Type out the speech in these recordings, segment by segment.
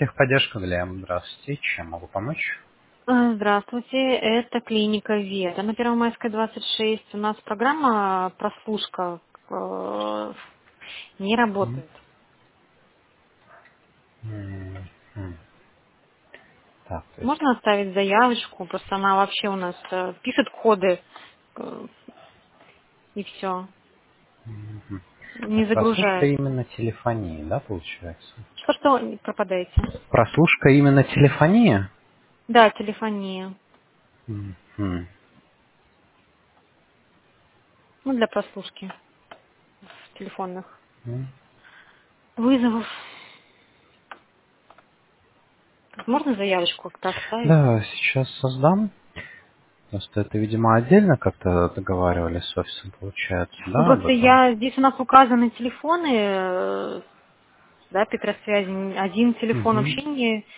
Техподдержка, Глеб. Здравствуйте. Чем могу помочь? Здравствуйте, это клиника ВЕДа на Первомайской 26. У нас программа прослушка не М, работает. м. Так, то есть... Можно оставить заявочку, просто она вообще у нас пишет коды э, и все, мгм. не Так, прослушка загружает. именно телефонии, да, получается? Что не пропадаете? Прослушка именно телефонии? Да, телефония. Мгм. Ну, для прослушки телефонных М. вызовов. Можно заявочку как-то оставить? Да, сейчас создам. Просто это, видимо, отдельно как-то договаривались с офисом, получается, Ну, да, об просто этом? здесь у нас указаны телефоны, да, Петросвязи. Один телефон Мгм. вообще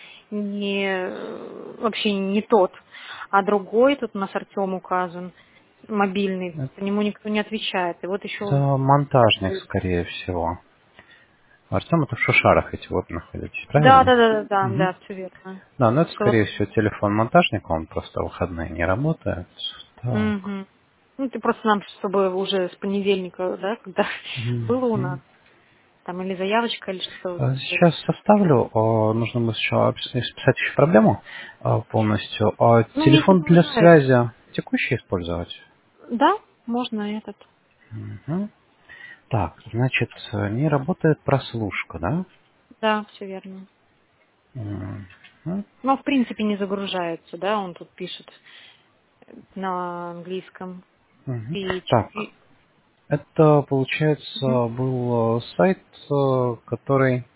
вообще не тот, а другой, тут у нас Артем указан, мобильный, по нему никто не отвечает. И вот еще... Это монтажник, скорее всего. Артем, это в Шушарах эти вот находитесь, Да, правильно? да, да, да, да, Мгм. да, все верно. Да, но это, Что... скорее всего, телефон монтажника, он просто в выходные не работает. Так. Мгм. Ну, ты просто нам, чтобы уже с понедельника, да, когда было у нас, Мгм. там или заявочка, или что Сейчас вот. составлю. Нужно будет сначала списать еще проблему полностью. Ну, не Телефон для загружается. связи текущий использовать? Да, можно этот. Мгм. Так, значит, не работает прослушка, да? Да, все верно. Мгм. Но в принципе не загружается, да, он тут пишет на английском. Мгм. Так, PHP. это, получается, Мгм. был сайт, который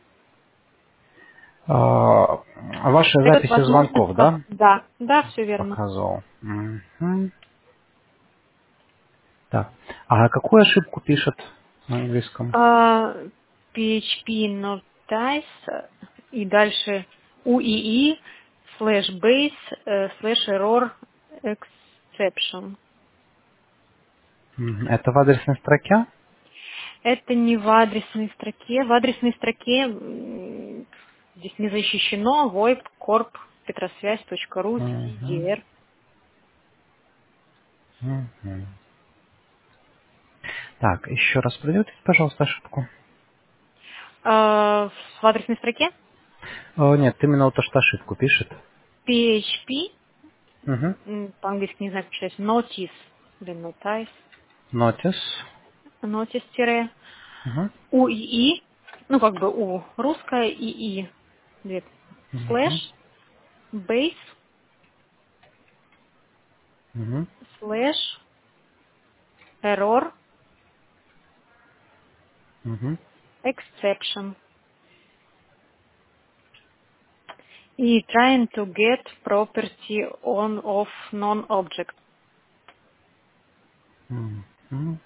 ваши Дает записи возможность... звонков, да, Да, да, все верно. показывал? Мгм. Так, а какую ошибку пишет на английском? А, PHP notice и дальше UII слэш base слэш error exception. Это в адресной строке? Это не в адресной строке. В адресной строке здесь не защищено VoIP Corp Петросвязь.ру Мгм. CDR. Мгм. Так, еще раз пройдете, пожалуйста, ошибку. В адресной строке Нет, именно вот то, что ошибку пишет. PHP, Угу. по-английски не знаю, как читать, notice или notice, Notice. notice Угу. УИИ, ну как бы У, русская ИИ, две, слэш, Угу. бейс, Угу. слэш, error, Угу. exception. И trying to get property on of non-object. Мгм.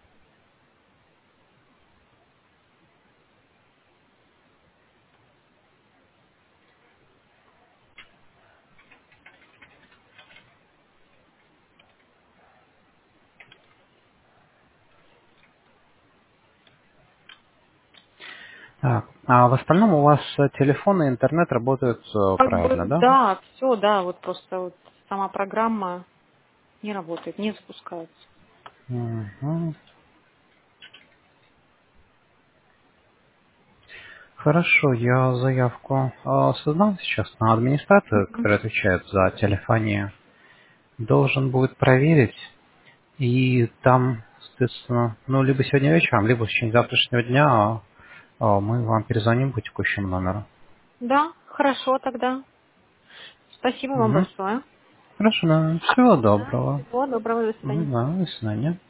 Так, а в остальном у вас телефон и интернет работают Как правильно, бы, да? да, все, да, вот просто вот сама программа не работает, не запускается. Мгм. Хорошо, я заявку создам сейчас на администратора, Мгм. который отвечает за телефонию. Должен будет проверить, и там, соответственно, ну, либо сегодня вечером, либо в течение завтрашнего дня мы вам перезвоним по текущему номеру. Да, хорошо тогда. Спасибо вам Мгм. большое. Хорошо, да. Всего Да, доброго. всего доброго, до свидания. Да, до свидания.